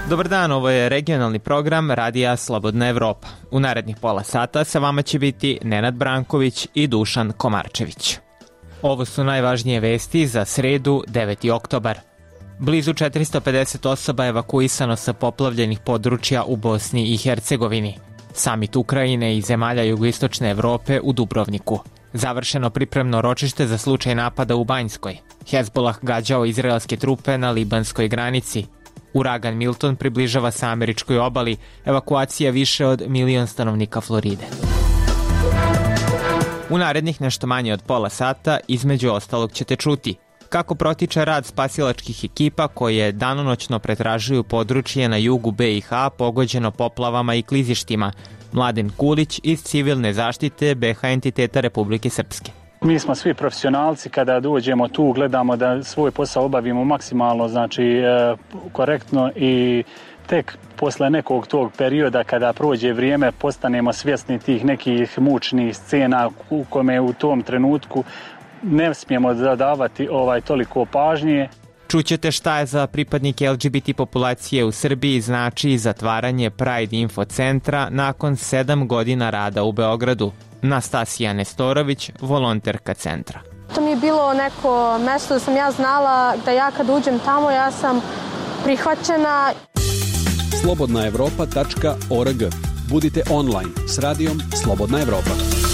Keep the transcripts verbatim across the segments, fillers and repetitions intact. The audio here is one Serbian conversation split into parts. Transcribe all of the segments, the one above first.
Dobar dan, ovo je regionalni program Radija Slobodna Evropa. U narednih pola sata sa vama će biti Nenad Branković i Dušan Komarčević. Ovo su najvažnije vesti za sredu, deveti oktobar. Blizu četiristo pedeset osoba evakuisano sa poplavljenih područja u Bosni i Hercegovini. Samit Ukrajine i zemalja jugoistočne Evrope u Dubrovniku. Završeno pripremno ročište za slučaj napada u Banjskoj. Hezbolah gađao izraelske trupe na libanskoj granici. Uragan Milton približava se američkoj obali, evakuacija više od milion stanovnika Floride. U narednih nešto manje od pola sata, između ostalog ćete čuti kako protiče rad spasilačkih ekipa koje danonoćno pretražuju područje na jugu be i ha pogođeno poplavama i klizištima. Mladen Kulić iz civilne zaštite be ha entiteta Republike Srpske. Mi smo svi profesionalci, kada dođemo tu gledamo da svoj posao obavimo maksimalno, znači e, korektno i tek posle nekog tog perioda kada prođe vrijeme postanemo svjesni tih nekih mučnih scena u kome u tom trenutku ne smijemo zadavati ovaj toliko pažnje. Čućete šta je za pripadnike el ge be te populacije u Srbiji znači zatvaranje Pride Info centra nakon sedam godina rada u Beogradu. Nastasija Nestorović, volonterka centra. To mi je bilo neko mesto da sam ja znala da ja kad uđem tamo ja sam prihvaćena. slobodna evropa tačka org. Budite online s radijom Slobodna Evropa.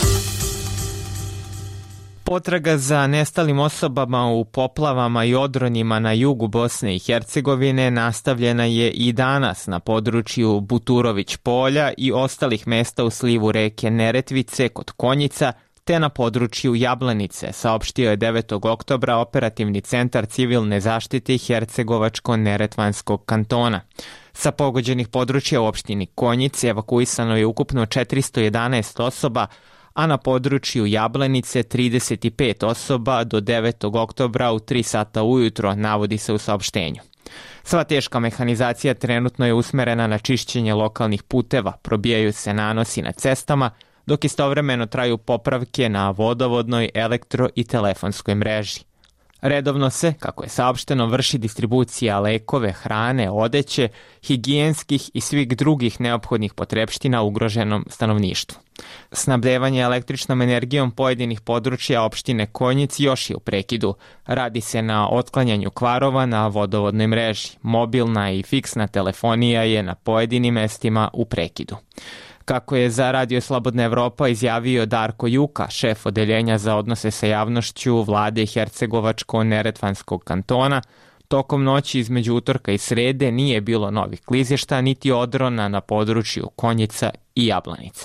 Potraga za nestalim osobama u poplavama i odronima na jugu Bosne i Hercegovine nastavljena je i danas na području Buturović polja i ostalih mesta u slivu reke Neretvice kod Konjica, te na području Jablanice, saopštio je devetog oktobra operativni centar civilne zaštite Hercegovačko-Neretvanskog kantona. Sa pogođenih područja u opštini Konjic evakuisano je ukupno četiristo jedanaest osoba, a na području Jablanice trideset pet osoba do devetog oktobra u tri sata ujutro, navodi se u saopštenju. Sva teška mehanizacija trenutno je usmerena na čišćenje lokalnih puteva, probijaju se nanosi na cestama, dok istovremeno traju popravke na vodovodnoj, elektro i telefonskoj mreži. Redovno se, kako je saopšteno, vrši distribucija lekove, hrane, odeće, higijenskih i svih drugih neophodnih potrepština ugroženom stanovništvu. Snabdevanje električnom energijom pojedinih područja opštine Konjic još je u prekidu. Radi se na otklanjanju kvarova na vodovodnoj mreži. Mobilna i fiksna telefonija je na pojedinim mestima u prekidu. Kako je za Radio Slobodna Evropa izjavio Darko Juka, šef odeljenja za odnose sa javnošću vlade Hercegovačko-Neretvanskog kantona, tokom noći između utorka i srede nije bilo novih klizišta niti odrona na području Konjica i Jablanice.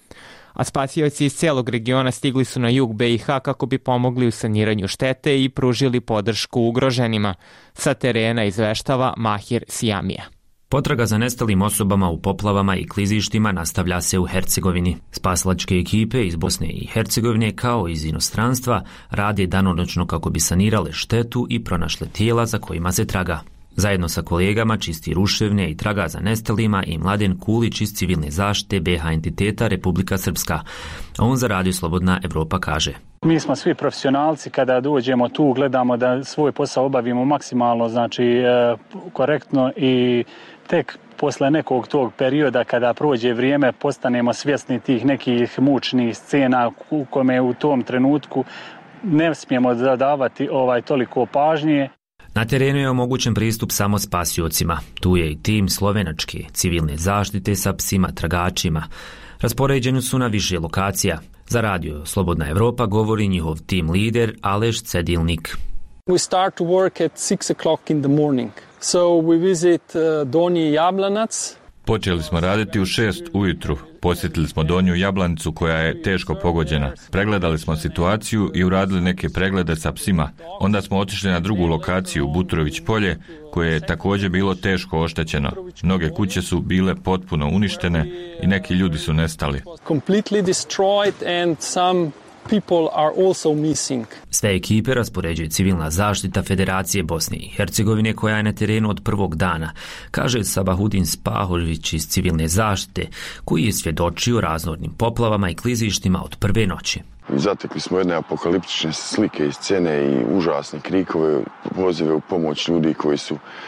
A spasioci iz celog regiona stigli su na jug be i ha kako bi pomogli u saniranju štete i pružili podršku ugroženima. Sa terena izveštava Mahir Sijamija. Potraga za nestalim osobama u poplavama i klizištima nastavlja se u Hercegovini. Spasilačke ekipe iz Bosne i Hercegovine kao iz inostranstva rade danonoćno kako bi sanirale štetu i pronašle tijela za kojima se traga. Zajedno sa kolegama čisti ruševne i traga za nestalima i Mladen Kulić iz civilne zaštite be ha entiteta Republika Srpska. On za Radio Slobodna Evropa kaže: Mi smo svi profesionalci, kada dođemo tu gledamo da svoj posao obavimo maksimalno, znači e, korektno i tek posle nekog tog perioda kada prođe vrijeme postanemo svjesni tih nekih mučnih scena u kome u tom trenutku ne smijemo zadavati ovaj toliko pažnje. Na terenu je omogućen pristup samo spasiocima. Tu je i tim slovenačke civilne zaštite sa psima tragačima. Raspoređeni su na više lokacija. Za Radio Slobodna Evropa govori njihov tim lider Aleš Cedilnik. We start to work at six o'clock in the morning. So we visit uh, Donji Jablanac. Počeli smo raditi u šest ujutru. Posjetili smo Donju Jablanicu koja je teško pogođena. Pregledali smo situaciju i uradili neke preglede sa psima. Onda smo otišli na drugu lokaciju, Buturović polje, koje je također bilo teško oštećeno. Mnoge kuće su bile potpuno uništene i neki ljudi su nestali. Completely destroyed and some people are also missing. Sve ekipe raspoređuje civilna zaštita Federacije Bosne i Hercegovine koja je na terenu od prvog dana, kaže Sabahudin Spahović iz civilne zaštite, koji je svjedočio raznornim poplavama i klizištima od prve noći. Zatekli smo jedne apokaliptične slike i scene i užasne krikove, pozive u pomoć ljudi koji su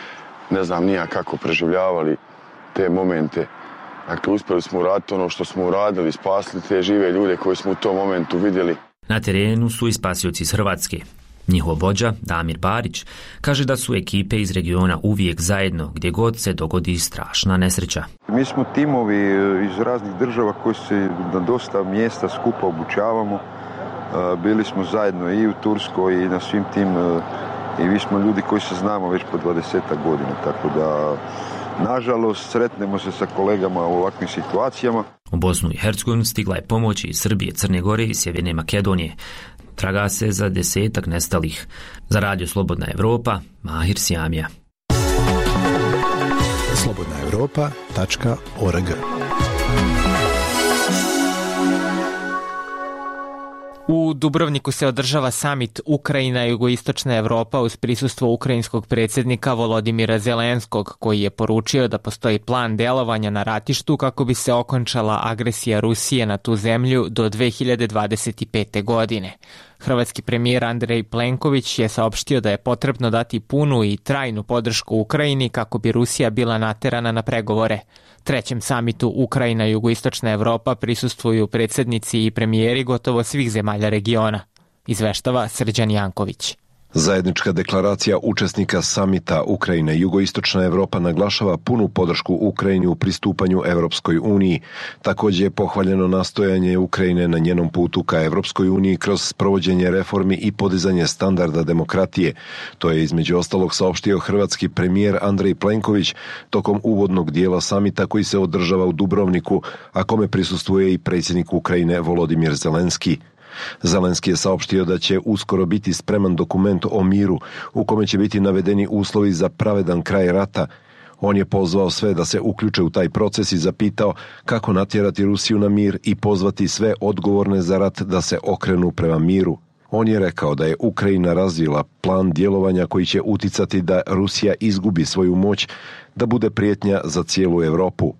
ne znam nija kako preživljavali te momente. Dakle, uspjeli smo uraditi ono što smo uradili, spasili te žive ljude koje smo u tom momentu vidjeli. Na terenu su i spasioci iz Hrvatske. Njihov vođa, Damir Barić, kaže da su ekipe iz regiona uvijek zajedno gdje god se dogodi strašna nesreća. Mi smo timovi iz raznih država koji se na dosta mjesta skupa obučavamo. Bili smo zajedno i u Turskoj i na svim tim, i vi smo ljudi koji se znamo već po dvadesetak godina, tako da nažalost sretnemo se sa kolegama u ovakvim situacijama. U Bosnu i Hercegovinu stigla je pomoć iz Srbije, Crne Gore i Sjeverne Makedonije. Traga se za desetak nestalih. Za radio Slobodna Evropa, Mahir Sjamija. slobodna europa tačka org. U Dubrovniku se održava samit Ukrajina i jugoistočna Evropa uz prisustvo ukrajinskog predsjednika Volodimira Zelenskog, koji je poručio da postoji plan delovanja na ratištu kako bi se okončala agresija Rusije na tu zemlju do dve hiljade dvadeset pete. godine. Hrvatski premijer Andrej Plenković je saopštio da je potrebno dati punu i trajnu podršku Ukrajini kako bi Rusija bila naterana na pregovore. Trećem samitu Ukrajina i jugoistočna Evropa prisustvuju predsjednici i premijeri gotovo svih zemalja regiona, izveštava Srđan Janković. Zajednička deklaracija učesnika samita Ukrajina i jugoistočna Evropa naglašava punu podršku Ukrajini u pristupanju Evropskoj uniji. Također je pohvaljeno nastojanje Ukrajine na njenom putu ka Evropskoj uniji kroz provođenje reformi i podizanje standarda demokratije. To je između ostalog saopštio hrvatski premijer Andrej Plenković tokom uvodnog dijela samita koji se održava u Dubrovniku, a kome prisustvuje i predsjednik Ukrajine Volodimir Zelenski. Zelenski je saopštio da će uskoro biti spreman dokument o miru u kome će biti navedeni uslovi za pravedan kraj rata. On je pozvao sve da se uključe u taj proces i zapitao kako natjerati Rusiju na mir i pozvati sve odgovorne za rat da se okrenu prema miru. On je rekao da je Ukrajina razvila plan djelovanja koji će uticati da Rusija izgubi svoju moć, da bude prijetnja za cijelu Europu.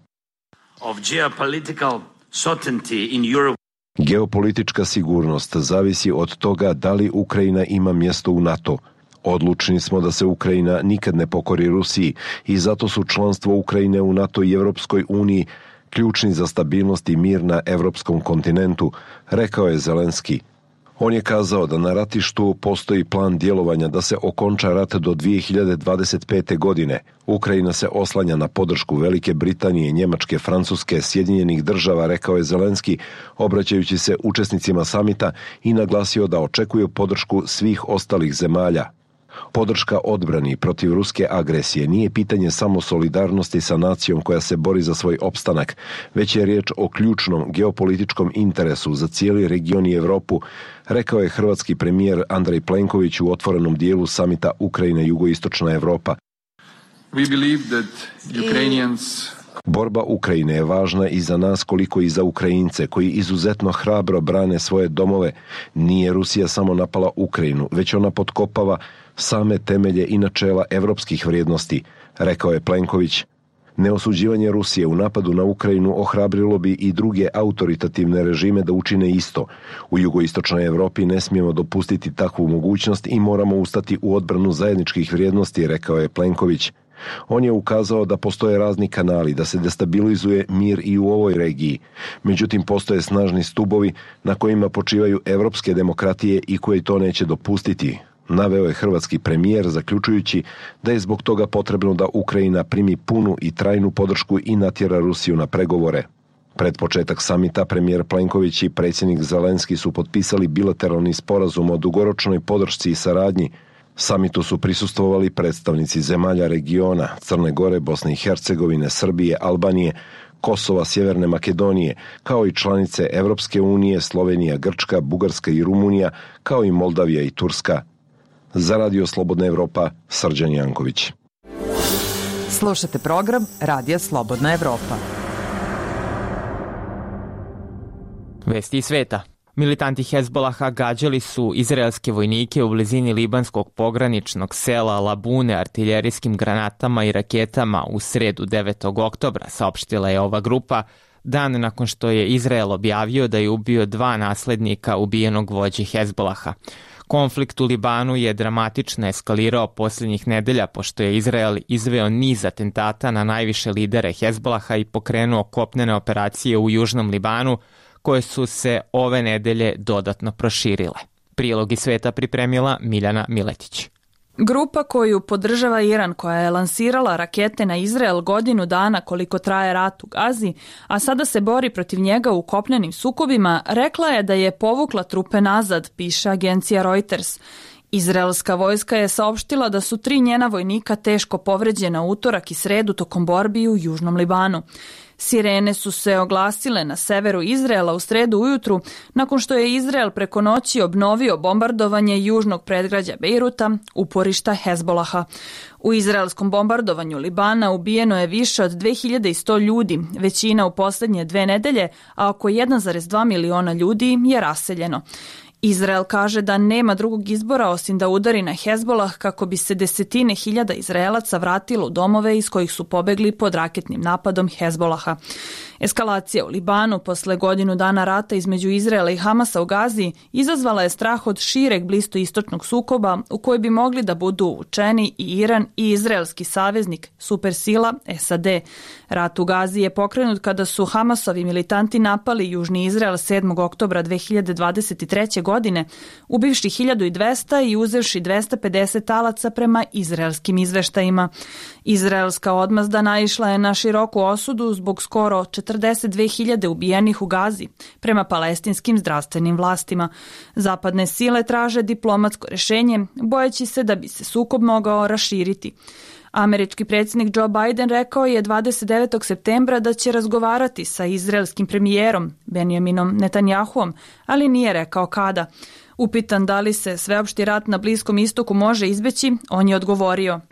Of geopolitical certainty in Europe. Geopolitička sigurnost zavisi od toga da li Ukrajina ima mjesto u NATO. Odlučni smo da se Ukrajina nikad ne pokori Rusiji i zato su članstvo Ukrajine u NATO i Europskoj uniji ključni za stabilnost i mir na europskom kontinentu, rekao je Zelenski. On je kazao da na ratištu postoji plan djelovanja da se okonča rat do dvije hiljade dvadeset pete. godine. Ukrajina se oslanja na podršku Velike Britanije, Njemačke, Francuske, Sjedinjenih država, rekao je Zelenski, obraćajući se učesnicima samita i naglasio da očekuju podršku svih ostalih zemalja. Podrška odbrani protiv ruske agresije nije pitanje samo solidarnosti sa nacijom koja se bori za svoj opstanak, već je riječ o ključnom geopolitičkom interesu za cijeli region i Europu, rekao je hrvatski premijer Andrej Plenković u otvorenom dijelu samita Ukrajina i jugoistočna Evropa. We believe that Ukrainians Borba Ukrajine je važna i za nas koliko i za Ukrajince koji izuzetno hrabro brane svoje domove. Nije Rusija samo napala Ukrajinu, već ona potkopava same temelje i načela evropskih vrijednosti, rekao je Plenković. Neosuđivanje Rusije u napadu na Ukrajinu ohrabrilo bi i druge autoritativne režime da učine isto. U jugoistočnoj Europi ne smijemo dopustiti takvu mogućnost i moramo ustati u odbranu zajedničkih vrijednosti, rekao je Plenković. On je ukazao da postoje razni kanali da se destabilizuje mir i u ovoj regiji. Međutim, postoje snažni stubovi na kojima počivaju evropske demokratije i koji to neće dopustiti, naveo je hrvatski premijer, zaključujući da je zbog toga potrebno da Ukrajina primi punu i trajnu podršku i natjera Rusiju na pregovore. Pred početak samita premijer Plenković i predsjednik Zelenski su potpisali bilateralni sporazum o dugoročnoj podršci i saradnji. Samitu su prisustvovali predstavnici zemalja regiona, Crne Gore, Bosne i Hercegovine, Srbije, Albanije, Kosova, Sjeverne Makedonije, kao i članice Evropske unije, Slovenija, Grčka, Bugarska i Rumunija, kao i Moldavija i Turska. Za radio Slobodna Evropa, Srđan Janković. Slušate program Radija Slobodna Evropa. Vesti iz sveta. Militanti Hezbolaha gađali su izraelske vojnike u blizini libanskog pograničnog sela Labune artiljerijskim granatama i raketama u sredu devetog oktobra, saopštila je ova grupa, dan nakon što je Izrael objavio da je ubio dva naslednika ubijenog vođe Hezbolaha. Konflikt u Libanu je dramatično eskalirao posljednjih nedelja pošto je Izrael izveo niz atentata na najviše lidere Hezbolaha i pokrenuo kopnene operacije u južnom Libanu koje su se ove nedelje dodatno proširile. Prilog iz sveta pripremila Miljana Miletić. Grupa koju podržava Iran, koja je lansirala rakete na Izrael godinu dana koliko traje rat u Gazi, a sada se bori protiv njega u kopnenim sukobima, rekla je da je povukla trupe nazad, piše agencija Reuters. Izraelska vojska je saopštila da su tri njena vojnika teško povređena utorak i sredu tokom borbi u južnom Libanu. Sirene su se oglasile na severu Izraela u sredu ujutru nakon što je Izrael preko noći obnovio bombardovanje južnog predgrađa Bejruta, uporišta Hezbolaha. U izraelskom bombardovanju Libana ubijeno je više od dve hiljade sto ljudi, većina u posljednje dve nedelje, a oko jedan zarez dva miliona ljudi je raseljeno. Izrael kaže da nema drugog izbora osim da udari na Hezbolah kako bi se desetine hiljada Izraelaca vratilo u domove iz kojih su pobegli pod raketnim napadom Hezbolaha. Eskalacija u Libanu posle godinu dana rata između Izraela i Hamasa u Gazi izazvala je strah od šireg bliskoistočnog sukoba u koji bi mogli da budu uvučeni i Iran i izraelski saveznik supersila S A D. Rat u Gazi je pokrenut kada su Hamasovi militanti napali južni Izrael sedmog oktobra dve hiljade dvadeset treće. godine, ubivši hiljadu dvesta i uzevši dvesta pedeset talaca prema izraelskim izveštajima. Izraelska odmazda naišla je na široku osudu zbog skoro četrdeset dve hiljade ubijenih u Gazi, prema palestinskim zdravstvenim vlastima. Zapadne sile traže diplomatsko rešenje, bojeći se da bi se sukob mogao raširiti. Američki predsjednik Joe Biden rekao je dvadeset devetog septembra da će razgovarati sa izraelskim premijerom Benjaminom Netanjahuom, ali nije rekao kada. Upitan da li se sveopšti rat na Bliskom istoku može izbeći, on je odgovorio: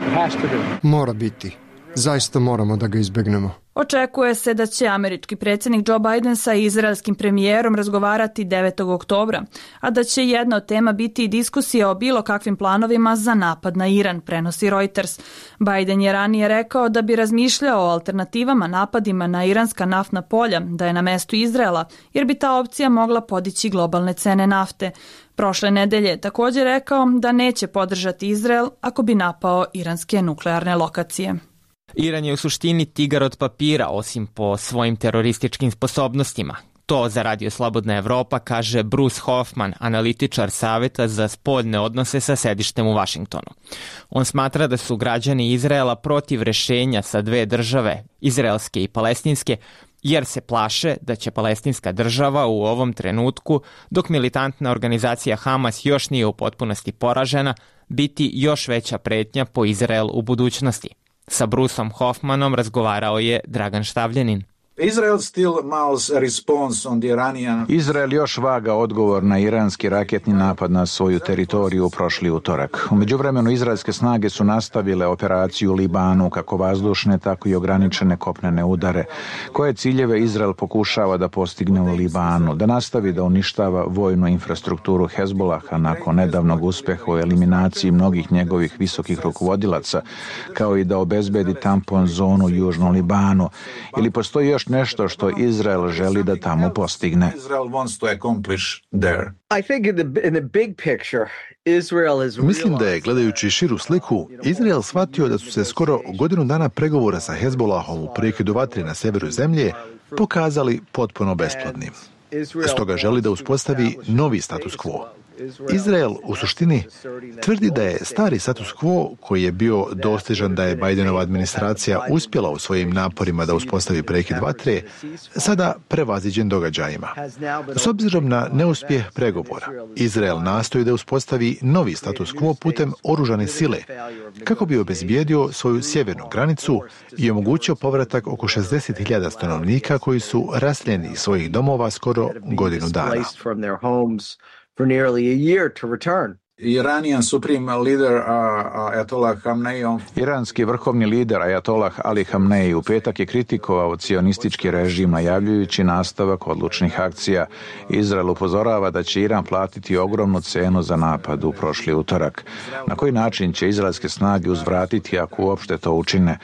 Mora biti. Zaista moramo da ga izbegnemo. Očekuje se da će američki predsjednik Joe Biden sa izraelskim premijerom razgovarati devetog oktobra, a da će jedna od tema biti i diskusija o bilo kakvim planovima za napad na Iran, prenosi Reuters. Biden je ranije rekao da bi razmišljao o alternativama napadima na iranska naftna polja, da je na mestu Izraela, jer bi ta opcija mogla podići globalne cene nafte. Prošle nedelje je također rekao da neće podržati Izrael ako bi napao iranske nuklearne lokacije. Iran je u suštini tigar od papira, osim po svojim terorističkim sposobnostima. To za Radio Slobodna Evropa kaže Bruce Hoffman, analitičar Saveta za spoljne odnose sa sedištem u Vašingtonu. On smatra da su građani Izraela protiv rešenja sa dve države, izraelske i palestinske, jer se plaše da će palestinska država u ovom trenutku, dok militantna organizacija Hamas još nije u potpunosti poražena, biti još veća pretnja po Izrael u budućnosti. Sa Bruceom Hoffmanom razgovarao je Dragan Štavljanin. Izrael still mounts a response on the Iranian... Izrael još vaga odgovor na iranski raketni napad na svoju teritoriju prošli utorak. U međuvremenu izraelske snage su nastavile operaciju u Libanu, kako vazdušne, tako i ograničene kopnene udare. Koje ciljeve Izrael pokušava da postigne u Libanu? Da nastavi da uništava vojnu infrastrukturu Hezbolaha nakon nedavnog uspeha u eliminaciji mnogih njegovih visokih rukovodilaca, kao i da obezbedi tampon zonu u južnom Libanu. Ili postoji još nešto što Izrael želi da tamo postigne? Mislim da je, gledajući širu sliku, Izrael shvatio da su se skoro godinu dana pregovora sa Hezbolahom u prekidu vatre na severu zemlje pokazali potpuno besplodnim. Stoga želi da uspostavi novi status quo. Izrael u suštini tvrdi da je stari status quo, koji je bio dostižan da je Bidenova administracija uspjela u svojim naporima da uspostavi prekid vatre, sada prevaziđen događajima. S obzirom na neuspjeh pregovora, Izrael nastoji da uspostavi novi status quo putem oružane sile, kako bi obezbijedio svoju sjevernu granicu i omogućio povratak oko šezdeset hiljada stanovnika koji su raseljeni iz svojih domova skoro godinu dana. For nearly a year to return. Iranian supreme leader uh, Ayatollah Khamenei. Iranski vrhovni lider Ayatollah Ali Khamenei u petak je kritikovao cionistički režim najavljujući nastavak odlučnih akcija. Izrael upozorava da će Iran platiti ogromnu cenu za napad u prošli utorak. Na koji način će izraelske snage uzvratiti ako uopšte to učine?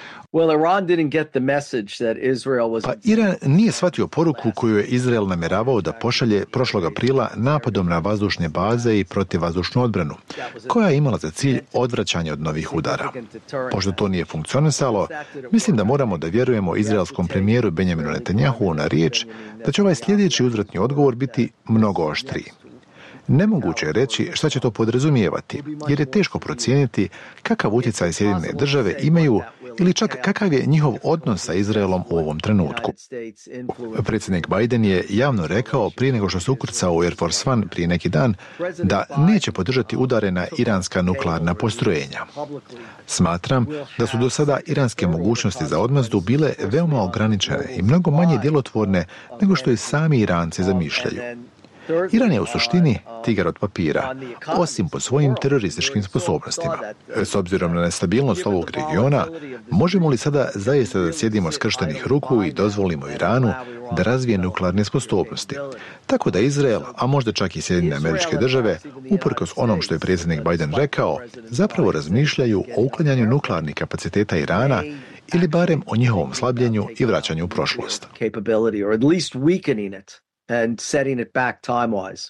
Pa Iran nije shvatio poruku koju je Izrael namjeravao da pošalje prošlog aprila napadom na vazdušne baze i protivvazdušnu odbranu odbranu, koja je imala za cilj odvraćanje od novih udara. Pošto to nije funkcionisalo, mislim da moramo da vjerujemo izraelskom premijeru Benjaminu Netanjahu na riječ da će ovaj sljedeći uzvratni odgovor biti mnogo oštriji. Nemoguće je reći šta će to podrazumijevati, jer je teško procijeniti kakav utjecaj Sjedinjene države imaju ili čak kakav je njihov odnos sa Izraelom u ovom trenutku. Predsjednik Biden je javno rekao prije nego što se ukrcao u Air Force One prije neki dan da neće podržati udare na iranska nuklearna postrojenja. Smatram da su do sada iranske mogućnosti za odmazdu bile veoma ograničene i mnogo manje djelotvorne nego što i sami Iranci zamišljaju. Iran je u suštini tigar od papira, osim po svojim terorističkim sposobnostima. S obzirom na nestabilnost ovog regiona, možemo li sada zaista da sjedimo skrštenih ruku i dozvolimo Iranu da razvije nuklearne sposobnosti? Tako da Izrael, a možda čak i Sjedinjene Američke Države, uprkos onom što je predsjednik Biden rekao, zapravo razmišljaju o uklanjanju nuklearnih kapaciteta Irana ili barem o njihovom slabljenju i vraćanju u prošlost. And setting it back time-wise.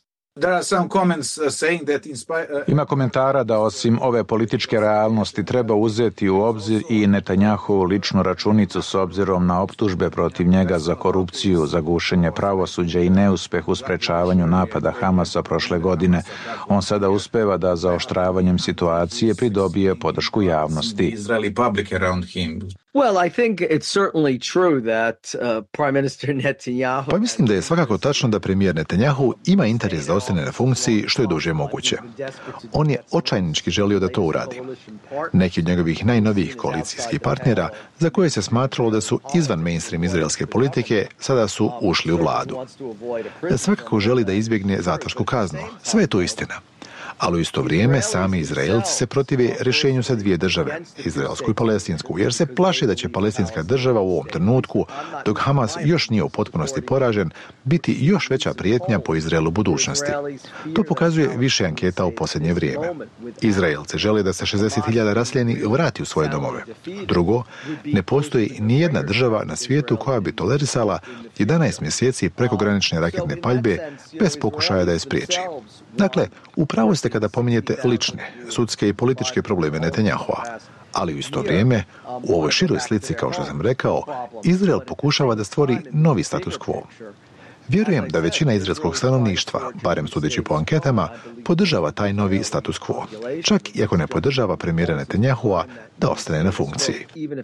Ima komentara da osim ove političke realnosti treba uzeti u obzir i Netanjahovu ličnu računicu s obzirom na optužbe protiv njega za korupciju, za gušenje pravosuđa i neuspeh u sprečavanju napada Hamasa prošle godine. On sada uspeva da zaoštravanjem situacije pridobije podršku javnosti. Well, I think it's certainly true that uh, Prime Minister Netanyahu... Pa mislim da je svakako tačno da premijer Netanjahu ima interes da ostane na funkciji što je duže moguće. On je očajnički želio da to uradi. Neki od njegovih najnovijih koalicijskih partnera, za koje se smatralo da su izvan mainstream izraelske politike, sada su ušli u vladu. Svakako želi da izbjegne zatvorsku kaznu. Sve je to istina. Ali u isto vrijeme sami Izraelci se protive rješenju sa dvije države, izraelsku i palestinsku, jer se plaše da će palestinska država u ovom trenutku, dok Hamas još nije u potpunosti poražen, biti još veća prijetnja po Izraelu budućnosti. To pokazuje više anketa u posljednje vrijeme. Izraelci žele da se šezdeset hiljada raseljenih vrati u svoje domove. Drugo, ne postoji ni jedna država na svijetu koja bi tolerisala jedanaest mjeseci prekogranične raketne paljbe bez pokušaja da je spriječi. Dakle, upravo ste kada pominjete lične, sudske i političke probleme Netanjahua, ali u isto vrijeme, u ovoj široj slici, kao što sam rekao, Izrael pokušava da stvori novi status quo. Vjerujem da većina izraelskog stanovništva, barem sudeći po anketama, podržava taj novi status quo, čak i ako ne podržava premijera Netanjahua da ostane na funkciji.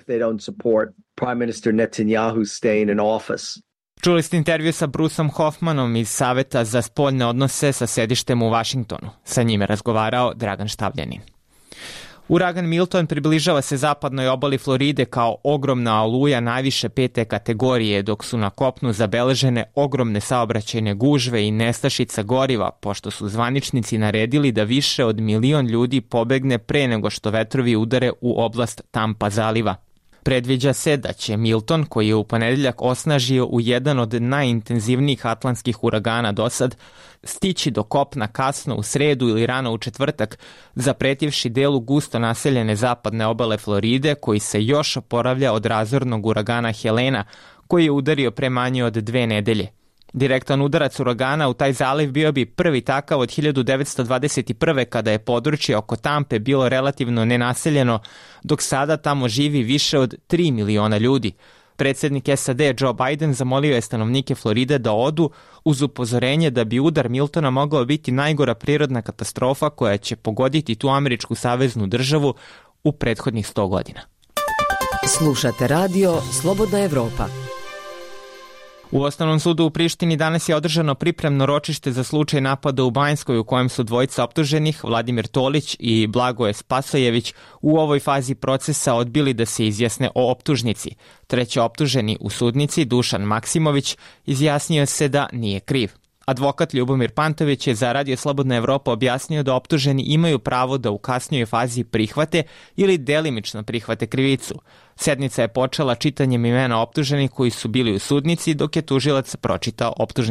Čuli ste intervju sa Bruceom Hoffmanom iz Saveta za spoljne odnose sa sedištem u Vašingtonu. Sa njime razgovarao Dragan Štavljanin. Uragan Milton približava se zapadnoj obali Floride kao ogromna oluja najviše pete kategorije, dok su na kopnu zabeležene ogromne saobraćajne gužve i nestašica goriva, pošto su zvaničnici naredili da više od milion ljudi pobegne pre nego što vetrovi udare u oblast Tampa zaliva. Predviđa se da će Milton, koji je u ponedjeljak osnažio u jedan od najintenzivnijih atlantskih uragana dosad, stići do kopna kasno u sredu ili rano u četvrtak, zapretivši delu gusto naseljene zapadne obale Floride, koji se još oporavlja od razornog uragana Helena, koji je udario pre manje od dve nedelje. Direktan udarac uragana u taj zaliv bio bi prvi takav od hiljadu devetsto dvadeset prve. kada je područje oko Tampe bilo relativno nenaseljeno, dok sada tamo živi više od tri miliona ljudi. Predsjednik S A D Joe Biden zamolio je stanovnike Floride da odu uz upozorenje da bi udar Miltona mogao biti najgora prirodna katastrofa koja će pogoditi tu američku saveznu državu u prethodnih sto godina. Slušate radio Slobodna Evropa. U Osnovnom sudu u Prištini danas je održano pripremno ročište za slučaj napada u Banjskoj u kojem su dvojica optuženih, Vladimir Tolić i Blagoje Spasojević, u ovoj fazi procesa odbili da se izjasne o optužnici. Treći optuženi u sudnici, Dušan Maksimović, izjasnio se da nije kriv. Advokat Ljubomir Pantović je za Radio Slobodna Evropa objasnio da optuženi imaju pravo da u kasnijoj fazi prihvate ili delimično prihvate krivicu. Sednica je počela čitanjem imena optuženih koji su bili u sudnici dok je tužilac pročitao optužnicu.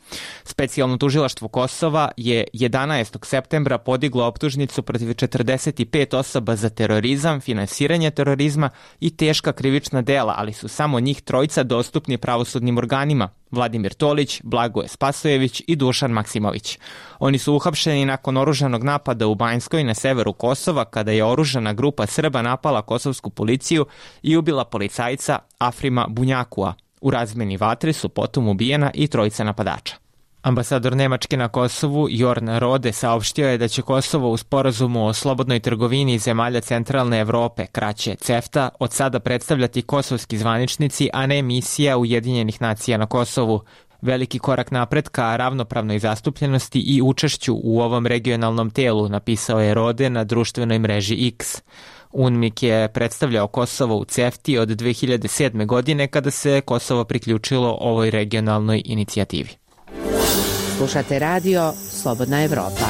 Specijalno tužilaštvo Kosova je jedanaestog septembra podiglo optužnicu protiv četrdeset pet osoba za terorizam, finansiranje terorizma i teška krivična dela, ali su samo njih trojica dostupni pravosudnim organima: Vladimir Tolić, Blagoje Spasojević i Dušan Maksimović. Oni su uhapšeni nakon oružanog napada u Banjskoj na severu Kosova, kada je oružana grupa Srba napala kosovsku policiju i ubila policajca Afrima Bunjakua. U razmeni vatre su potom ubijena i trojica napadača. Ambasador Nemačke na Kosovu Jorn Rode saopštio je da će Kosovo u sporazumu o slobodnoj trgovini zemalja centralne Evrope, kraće CEFTA, od sada predstavljati kosovski zvaničnici, a ne misija Ujedinjenih nacija na Kosovu. Veliki korak napred ka ravnopravnoj zastupljenosti i učešću u ovom regionalnom telu, napisao je Rode na društvenoj mreži X. UNMIK je predstavljao Kosovo u CEFTI od dve hiljade sedme. godine, kada se Kosovo priključilo ovoj regionalnoj inicijativi. Slušate radio Slobodna Evropa.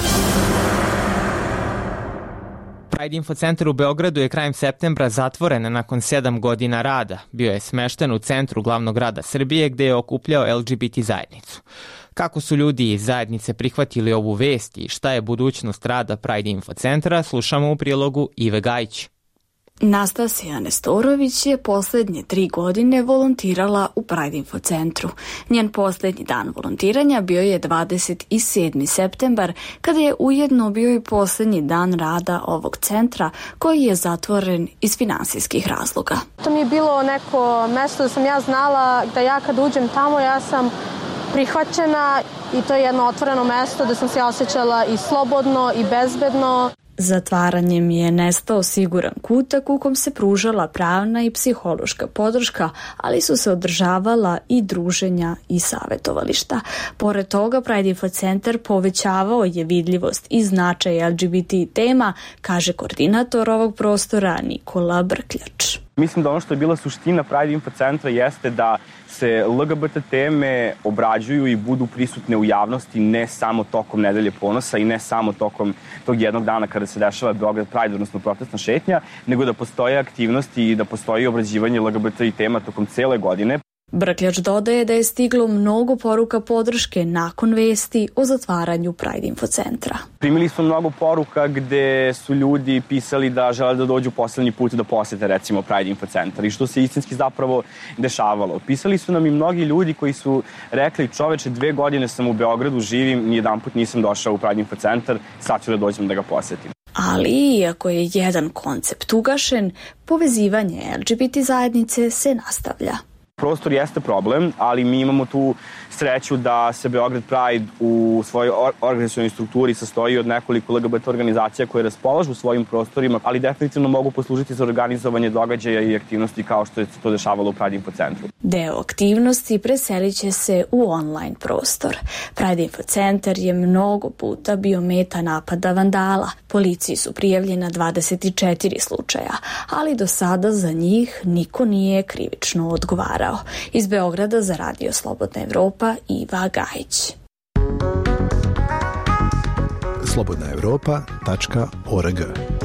Pride Info Centar u Beogradu je krajem septembra zatvoren nakon sedam godina rada. Bio je smešten u centru glavnog grada Srbije, gde je okupljao L G B T zajednicu. Kako su ljudi iz zajednice prihvatili ovu vest i šta je budućnost rada Pride Info Centra, slušamo u prilogu Ive Gajić. Nastasija Nestorović je posljednje tri godine volontirala u Pride Info Centru. Njen posljednji dan volontiranja bio je dvadeset sedmi septembar, kada je ujedno bio i posljednji dan rada ovog centra, koji je zatvoren iz finansijskih razloga. To mi je bilo neko mesto da sam ja znala da ja kad uđem tamo ja sam prihvaćena i to je jedno otvoreno mesto da sam se osjećala i slobodno i bezbedno. Zatvaranjem je nestao siguran kutak u kom se pružala pravna i psihološka podrška, ali su se održavala i druženja i savjetovališta. Pored toga, Pride Info Centar povećavao je vidljivost i značaj L G B T tema, kaže koordinator ovog prostora Nikola Brkljač. Mislim da ono što je bila suština Pride Info Centra jeste da se L G B T teme obrađuju i budu prisutne u javnosti ne samo tokom Nedelje ponosa i ne samo tokom tog jednog dana kada se dešava Beograd Pride, odnosno protestna šetnja, nego da postoje aktivnosti i da postoji obrađivanje L G B T tema tokom cele godine. Brkljač dodaje da je stiglo mnogo poruka podrške nakon vesti o zatvaranju Pride Info Centra. Primili smo mnogo poruka gde su ljudi pisali da žele da dođu poslednji put da posete recimo Pride Info Centar i što se istinski zapravo dešavalo. Pisali su nam i mnogi ljudi koji su rekli: čoveče, dve godine sam u Beogradu, živim, nijedan put nisam došao u Pride Info Centar, sad ću da dođem da ga posetim. Ali, iako je jedan koncept ugašen, povezivanje L G B T zajednice se nastavlja. Prostor jeste problem, ali mi imamo tu sreću da se Beograd Pride u svojoj organizacionoj strukturi sastoji od nekoliko L G B T organizacija koje raspolažu svojim prostorima, ali definitivno mogu poslužiti za organizovanje događaja i aktivnosti kao što je to dešavalo u Pride Info Centru. Deo aktivnosti preselit će se u online prostor. Pride Info Centar je mnogo puta bio meta napada vandala. Policiji su prijavljena dvadeset četiri slučaja, ali do sada za njih niko nije krivično odgovarao. Iz Beograda za Radio Slobodna Evropa, Iva Gajić. slobodna evropa tačka org.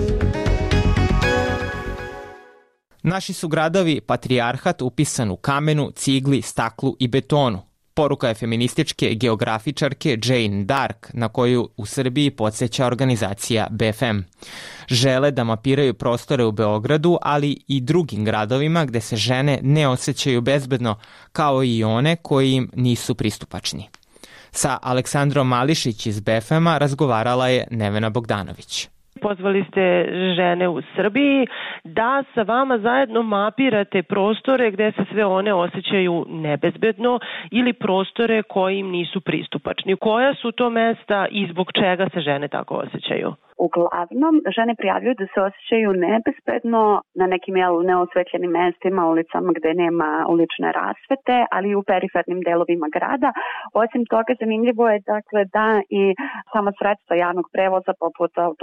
Naši su gradovi patrijarhat upisan u kamenu, cigli, staklu i betonu. Poruka je feminističke geografičarke Jane Dark, na koju u Srbiji podsjeća organizacija B F M. Žele da mapiraju prostore u Beogradu, ali i drugim gradovima gde se žene ne osjećaju bezbedno, kao i one koji im nisu pristupačni. Sa Aleksandrom Mališić iz B F M-a razgovarala je Nevena Bogdanović. Pozvali ste žene u Srbiji da sa vama zajedno mapirate prostore gde se sve one osjećaju nebezbedno ili prostore koji im nisu pristupačni. Koja su to mesta i zbog čega se žene tako osjećaju? Uglavnom, žene prijavljuju da se osjećaju nebezbedno na nekim jel, neosvetljenim mestima, ulicama gde nema ulične rasvete, ali i u perifernim delovima grada. Osim toga, zanimljivo je dakle, da i sama sredstva javnog prevoza, poput autobusa,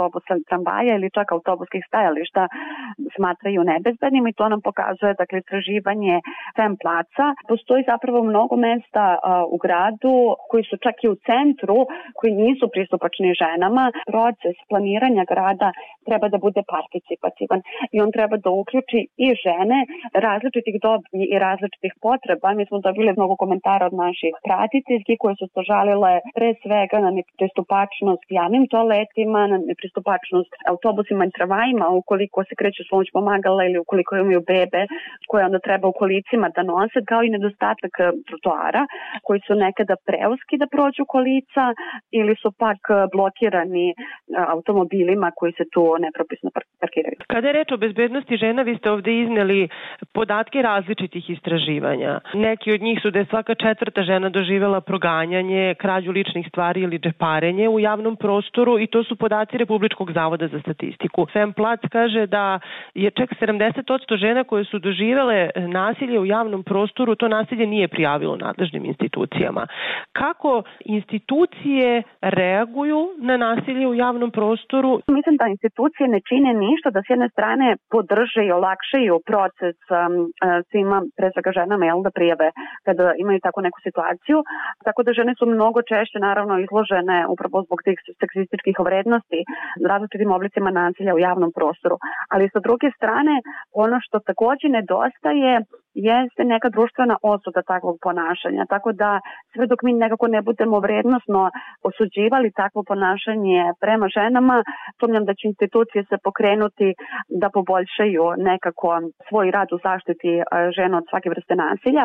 tramvaja ili čak autobuskih stajališta smatraju nebezbednim i to nam pokazuje, dakle, istraživanje Fem placa. Postoji zapravo mnogo mesta a, u gradu koji su čak i u centru, koji nisu pristupačni ženama. Proces planiranja grada treba da bude participativan i on treba da uključi i žene različitih dobi i različitih potreba. Mi smo dobili mnogo komentara od naših pratiteljki koje su se žalile pre svega na nepristupačnost javnim toaletima, na nepristupačnost autobusima i tramvajima ukoliko se kreću s pomoć pomagala ili ukoliko imaju bebe koje onda treba u kolicima da nose, kao i nedostatak trotoara koji su nekada preuski da prođu kolica ili su pak blokirani automobilima koji se tu nepropisno parkiraju. Kada je reč o bezbednosti žena, vi ste ovde izneli podatke različitih istraživanja. Neki od njih su da je svaka četvrta žena doživela proganjanje, krađu ličnih stvari ili džeparenje u javnom prostoru i to su podaci Republičkog zavoda za statistiku. Fem plac kaže da je čak sedamdeset posto žena koje su doživele nasilje u javnom prostoru, to nasilje nije prijavilo nadležnim institucijama. Kako institucije reaguju na nasilje u javnom prostoru? Mislim da institucije ne čine ništa da s jedne strane podrže i olakšaju proces um, svima, pre svega ženama, jel, da prijave kada imaju tako neku situaciju. Tako da žene su mnogo češće naravno izložene upravo zbog tih seksističkih vrednosti različitim oblicima nasilja u javnom prostoru. Ali sa druge strane, ono što takođe nedostaje jeste neka društvena osuda takvog ponašanja. Tako da sve dok mi nekako ne budemo vrednosno osuđivali takvo ponašanje prema ženama, sumnjam da će institucije se pokrenuti da poboljšaju nekako svoj rad u zaštiti žena od svake vrste nasilja.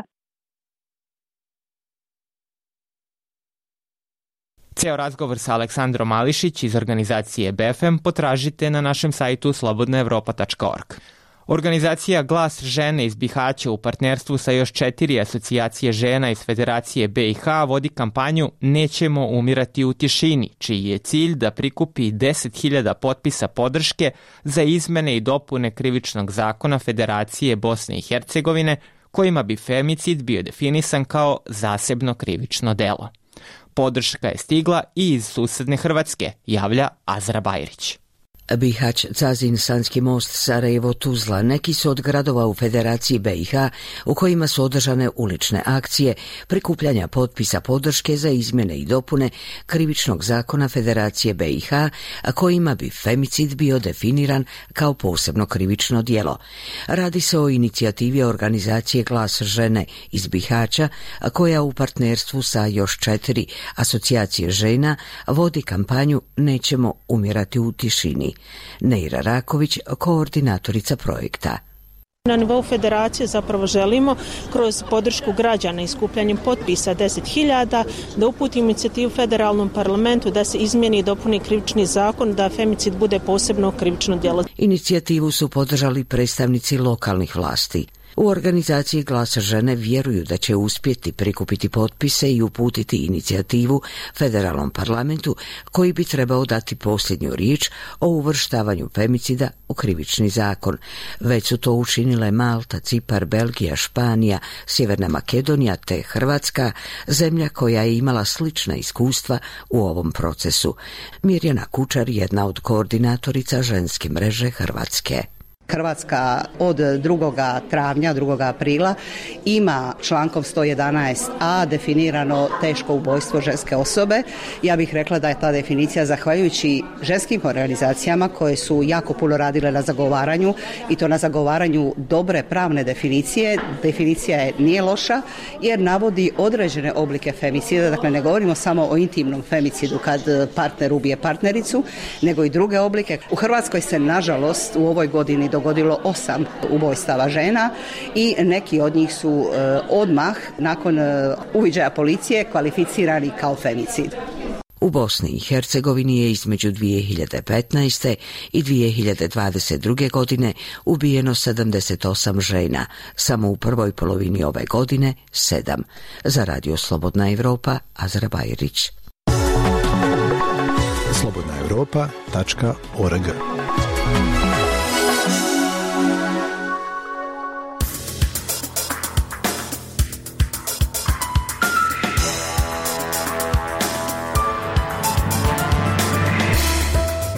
Ceo razgovor sa Aleksandrom Mališić iz organizacije B F M potražite na našem sajtu slobodna evropa tačka org. Organizacija Glas žene iz Bihaća u partnerstvu sa još četiri asocijacije žena iz Federacije B i H vodi kampanju Nećemo umirati u tišini, čiji je cilj da prikupi deset hiljada potpisa podrške za izmene i dopune krivičnog zakona Federacije Bosne i Hercegovine, kojima bi femicid bio definisan kao zasebno krivično delo. Podrška je stigla i iz susedne Hrvatske, javlja Azra Bajrić. Bihać, Cazin, Sanski most, Sarajevo, Tuzla, neki su od gradova u Federaciji B i H u kojima su održane ulične akcije prikupljanja potpisa podrške za izmjene i dopune krivičnog zakona Federacije B i H, a kojima bi femicid bio definiran kao posebno krivično djelo. Radi se o inicijativi organizacije Glas žene iz Bihaća, koja u partnerstvu sa još četiri asocijacije žena vodi kampanju Nećemo umirati u tišini. Neira Raković, koordinatorica projekta. Na nivou federacije zapravo želimo kroz podršku građana i skupljanjem potpisa deset hiljada da uputimo inicijativu federalnom parlamentu da se izmijeni i dopuni krivični zakon da femicid bude posebno krivično djelo. Inicijativu su podržali predstavnici lokalnih vlasti. U organizaciji Glas žene vjeruju da će uspjeti prikupiti potpise i uputiti inicijativu federalnom parlamentu koji bi trebao dati posljednju riječ o uvrštavanju femicida u krivični zakon. Već su to učinile Malta, Cipar, Belgija, Španija, Sjeverna Makedonija te Hrvatska, zemlja koja je imala slična iskustva u ovom procesu. Mirjana Kučar, jedna od koordinatorica ženske mreže Hrvatske. Hrvatska od drugog travnja, drugog aprila ima člankom sto jedanaest a definirano teško ubojstvo ženske osobe. Ja bih rekla da je ta definicija zahvaljujući ženskim organizacijama koje su jako puno radile na zagovaranju i to na zagovaranju dobre pravne definicije. Definicija je nije loša jer navodi određene oblike femicida, dakle ne govorimo samo o intimnom femicidu kad partner ubije partnericu, nego i druge oblike. U Hrvatskoj se nažalost u ovoj godini dogodilo osam ubojstava žena i neki od njih su e, odmah nakon e, uviđaja policije kvalificirani kao femicid. U Bosni i Hercegovini je između dvije hiljade petnaeste. i dvije hiljade dvadeset druge. godine ubijeno sedamdeset osam žena, samo u prvoj polovini ove godine sedam. Za Radio Slobodna Evropa, Azra Bajrić. slobodna evropa tačka org.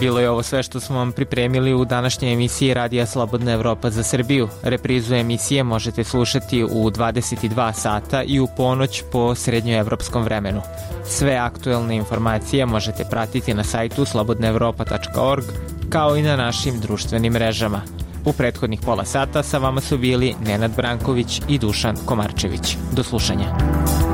Bilo je ovo sve što smo vam pripremili u današnjoj emisiji Radija Slobodna Evropa za Srbiju. Reprizu emisije možete slušati u dvadeset dva sata i u ponoć po srednjoevropskom vremenu. Sve aktuelne informacije možete pratiti na sajtu slobodna evropa tačka org kao i na našim društvenim mrežama. U prethodnih pola sata sa vama su bili Nenad Branković i Dušan Komarčević. Do slušanja.